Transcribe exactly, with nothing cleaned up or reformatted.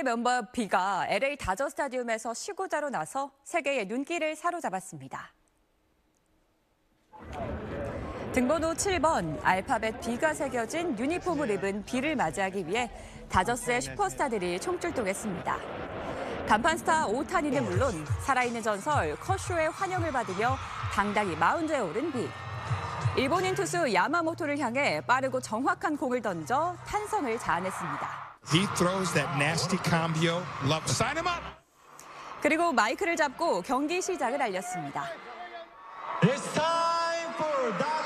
의 멤버 B가 엘에이 다저 스타디움에서 쉬고자로 나서 세계의 눈길을 사로잡았습니다. 등번호 칠 번 알파벳 B가 새겨진 유니폼을 입은 B를 맞이하기 위해 다저스의 슈퍼스타들이 총출동했습니다. 간판 스타 오타니는 물론 살아있는 전설 커쇼의 환영을 받으며 당당히 마운드에 오른 B. 일본인 투수 야마모토를 향해 빠르고 정확한 공을 던져 탄성을 자아냈습니다. He throws that nasty cambio. Love. Sign him up. 그리고 마이크를 잡고 경기 시작을 알렸습니다. It's time for